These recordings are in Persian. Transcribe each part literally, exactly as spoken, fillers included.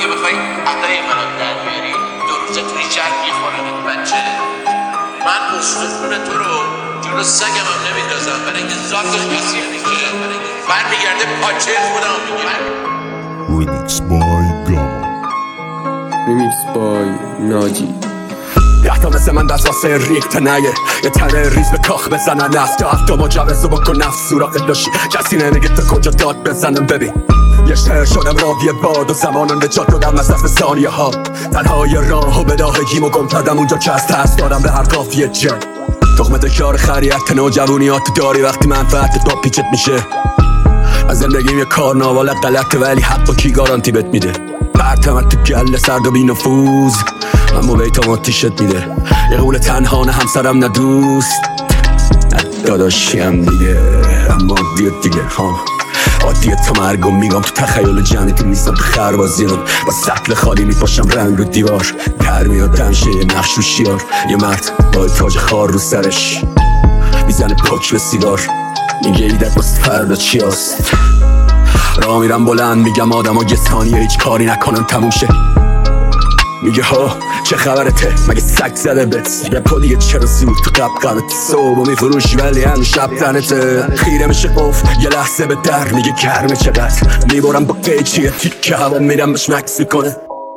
اگه بخوای عدای منو در بیاری دو روزه توی جنگ میخورمت بچه. من استخون تو رو جلو سگم هم نمیندازم برای اینکه ذاتش کسیه میشه، برمیگرده پاچه خودم میگیره. Remix by Gama. Remix by ناجی. ده تا مثل من دست واسه ریخته نیه، یه تنه ریز به کاخ بزنن نفت. هفتا مجوز رو بکن نفت سوراخت لاشی، کسی نمیگه تو کجا داد بزنم. ببین یه شهر شدم راوی باد و زمان و نجات دادم از دست ثانیه ها. تنهای راه و بداهگیمو گم کردم اونجا که از ترس دارم به هر قافیه جنگ. تخمت کار خریت نوجوانیات داری وقتی منفعت تا پیچت میشه. از زندگیم یه کارناوال غلطه ولی حق کی گارانتی بهت میده. پرتمت تو گله سرد و بی نفوذ، اما بیتام آتیشت میده. یه قول تنها نه همسرم نه دوست، نه داداشیم دیگه، اما عادیه دیگه ها. عادیه تا مرگم میگم تو تخیل جنتی نیستم تو خربازیان. با سطل خالی میپاشم رنگ رو دیوار، در میاد دمشه یه نقش رو شیار. یه مرد با تاج خار رو سرش میزنه پاک به سیگار، میگه ایدت باست فردا چی هست. راه میرم بلند میگم آدم ها یه ثانیه هیچ کاری نکنن تموم شه. میگه ها چه خبرته مگه سگ زده بت، یه پا دیگه چرا زود تو قب قبت صبح میفروشی ولی همین شب تنته. خیره میشه قف یه لحظه به در میگه گرمه چقدر، میبارم با قیچی یه تیکه هوا میرم بهش مکس میکنه.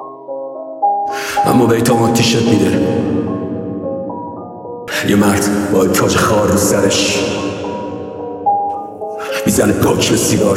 اما بیتام آتیشت میده. یه مرد با تاج خار رو سرش میزنه پاک به سیگار،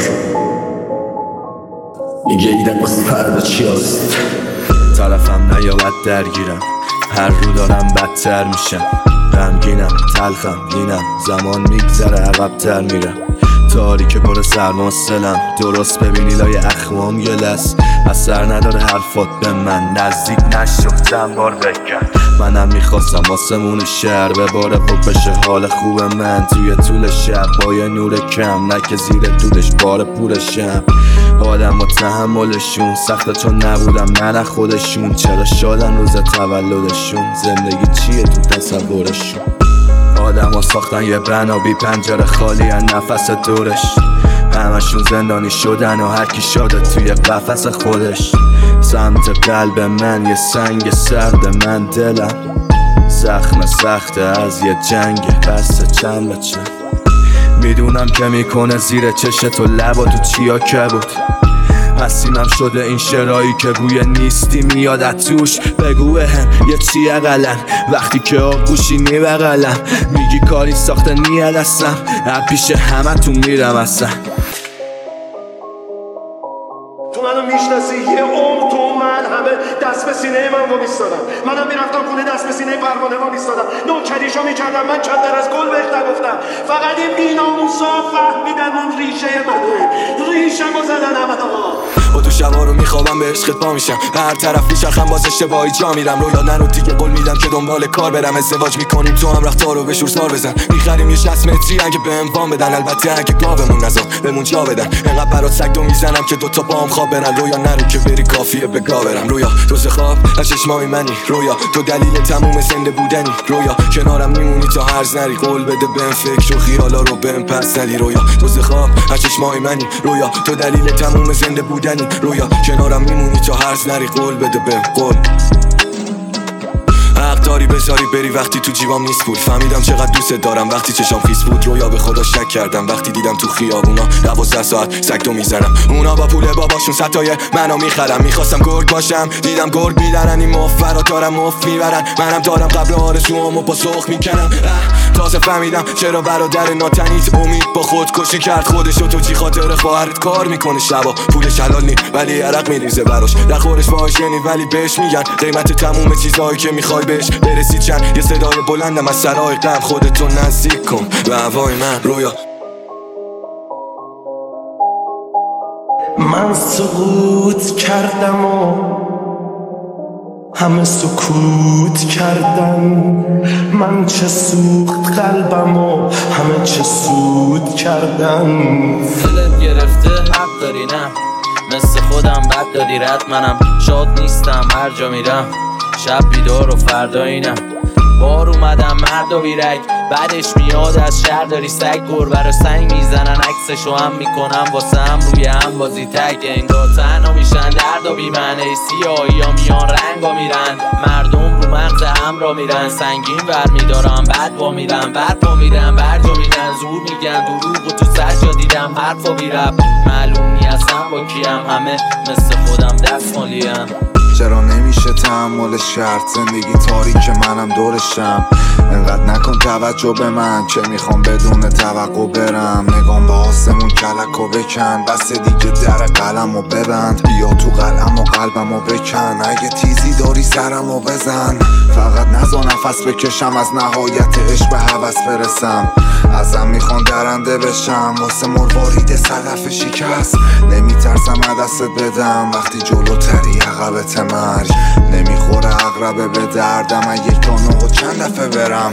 میگه ایدن واسه فردا چی هست. طرفم نیابد درگیرم، هر رو دارم بدتر میشم. غمگینم تلخم دینم، زمان میگذره عقب‌تر میرم. تاریک پر سرماستلم، درست ببینی لای اخوام گلس. اثر نداره حرفات به من، نزدیک نشو چند بار بکن. منم میخواستم آسمون شهر بباره و بشه حال خوب من. توی طول شب با یه نور کم، نه که زیر دودش بار پورشم. آدم و تحملشون سخته چون نبودم من خودشون. چرا شادن روز تولدشون، زندگی چیه تو تصورشون. آدم ها ساختن یه بنا بی پنجره خالی از نفس دورش. همشون زندانی شدن و هرکی شاده توی قفس خودش. سمت قلب من یه سنگ سرد، من دلم زخم سخته از یه جنگ بسته چند به چند. میدونم که میکنه زیر چشت و لبا تو چیا که بود. حسینم شده این شرایی که بوی نیستی میاد از توش. بگو هم یه چی اقلن وقتی که آگوشی نی بغلم. میگی کاری ساخته نیلستم، از پیش همه تو میرم اصلا. تو منو میشناسی یه عمر تو من همه دست به سینه من رو میستادم. منم میرفتم خونه دست به سینه پروانه رو میستادم. نوکریشو میکردم من چندر از گل بهش نگفتم. فقط این بیناموسا فهمیدن اون ریشه منه، ریشم رو زدن همه ها. با تو شبا رو میخوابم به عشقت پا میشم، هر طرف میچرخم باز اشتباهی جا میرم. رویا نرو دیگه قول میدم که دنبال کار برم. ازدواج میکنیم تو هم رخت رو به شور سار بزن. میخریم یه شصت متری اگه بهم وام بدن، البته اگه گاومون نزاد بهمون جا بدن. انقدر برات سگ دو میزنم که دوتا باهم خواب برن. رویا نرو که بری کافیه به گا برم. رویا تو ز خواب از چشمای منی، رویا تو دلیل تموم زنده بودنی. رویا کنارم میمونی تا هرز نری، قول بده بهم فکر و خیالا رو بهم پس ندی. رویا تو ز خواب از چشمای منی، رویا تو دلیل تموم زنده بودنی. رویا کنارم میمونی تا هرز نری، قول بده بهم قول. حق داری بذاری بری وقتی تو جیبام نیست پول. فهمیدم چقدر دوست دارم وقتی چشام خیس بود. رویا به خدا شک کردم وقتی دیدم تو خیابونا دوازده ساعت سگدو میزنم. اونا با پول باباشون ستای منو میخرم. میخواستم گرگ باشم دیدم گرگ میدارن. این مفرا دارم مفت میبرن. منم دارم قبل آرزوامو با سرخ میکنم. تازه فهمیدم چرا برادر ناتنیت امید با خودکشی کرد خودشو. تو چی خاطر خواهرت کار میکنه شبا، پولش حلال نی ولی عرق میریزه براش. در خورش باهاش یعنی ولی بهش میگن قیمت تموم چیزایی که میخوای بهش برسی چند. یه صدای بلندم از سرای غم، خودتو نزدیک کن به هوای من. رویا من سقوط کردم و همه سکوت کردن. من چه سوخت قلبم و همه چه سود کردن. دلت گرفته حق داری نه، مثل خودم بد دادی رد. منم شاد نیستم هر جا میرم، شب بیدار و فردا اینم. بار اومدم مرد و بیرک، بعدش میاد از شهر داری سگ گربه رو سنگ میزنن، عکسشو هم میکنم واسه هم روی هم بازی تگ. انگار تنها میشن درد و بیمعنی، سیاهی ها میان رنگ ها میرن، مردم رو مغز هم را میرن، سنگین ور میدارم بعد با میرن، برپا میرن برجا میرن، زور میگن دروغ و تو سر جا دیدم حرفا بیرب، معلوم نی اصلا با کیم، همه مثل خودم دست مالیم. چرا نمیشه تحملش کرد زندگی تاریک منم دورشم، انقدر نکن توجه به من که میخوام بدون توقع برم، نگام به آسمون کلکو بکن، بس دیگه در قلمو ببند، بیا تو قلم و قلبمو بکن، اگه تیزی داری سرمو بزن، فقط نزا نفس بکشم از نهایت عشق به هوس برسم، ازم میخوان درنده بشم واسه مروارید صدف شکست، نمیترسم دستت بدم وقتی جلوتری عقبت مرگ، نمیخوره عقربه به دردم، من یک تا نه و چند دفعه برم.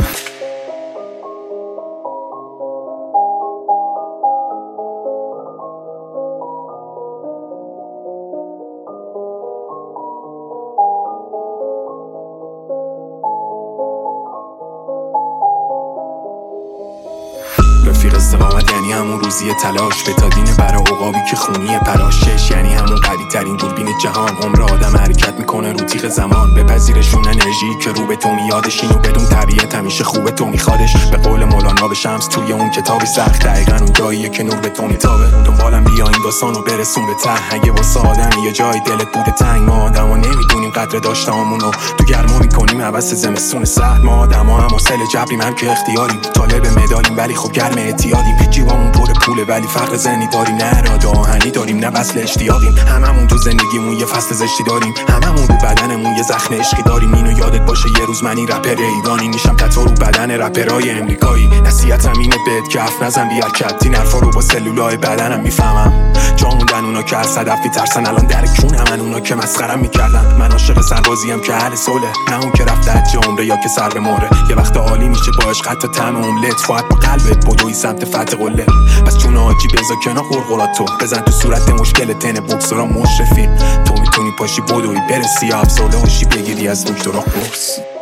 رفیق استقامت یعنی همون روزی تلاش، بتادین برا عقابی که خونی پراشش، یعنی همون قوی ترین دوربین جهان، عمر آدم حرکت میکنه رو تیغ زمان، بپذیرشون انرژی که رو به تو میادش، اینو بدون طبیعت همیشه خوبه تو میخوادش، به قول مولانا به شمس توی اون کتابی سخت، دقیقا اون جاییه که نور به تو میتابه، دنبالم بیا این داستانو برسون به ته، اگه واسه آدمی یه جای دلت بوده تنگ، ما آدما نمیدونیم قدر داشتهامونو، تو گرما میکنیم عوض زمستون سرد، ما آدما هم حاصل جبریم هم که اختیاریم، طالب مدالیم ولی خب گرم اعتیادیم، جیبامون پر پوله ولی فرق زنی داریم، نه اراده آهنی داریم نه وصل اشتیاقیم، هممون تو زندگیمون یه فصل زشتی داریم، هممون رو بدنمون یه زخم عشقی داریم، اینو یادت باشه یه روز من این رپر ایرانی میشم تتو رو بدن رپرای امریکایی، نصیحتم اینه بهت که حرف نزن بی حرکت، این حرفا رو با سلولای بدنم میفهمم، جا موندن اونا که از صدف میترسن، الان در کونمن اونا که مسخرم میکردن، من عاشق سربازیم که اهل صلح، نه اون که رفته حج عمره یا که سر به مهره، یه وقت عالی میشه با عشق حتی طعم املت، فقط با قلبت بدوی سمت فتح قله، پس چون آجی بزا کنار قرقراتو، بزن تو صورت مشکل تن بوکسورا مشرفی، تو میتونی پاشی بدوی برسی افسرده باشی بگیری از دکترا قرص.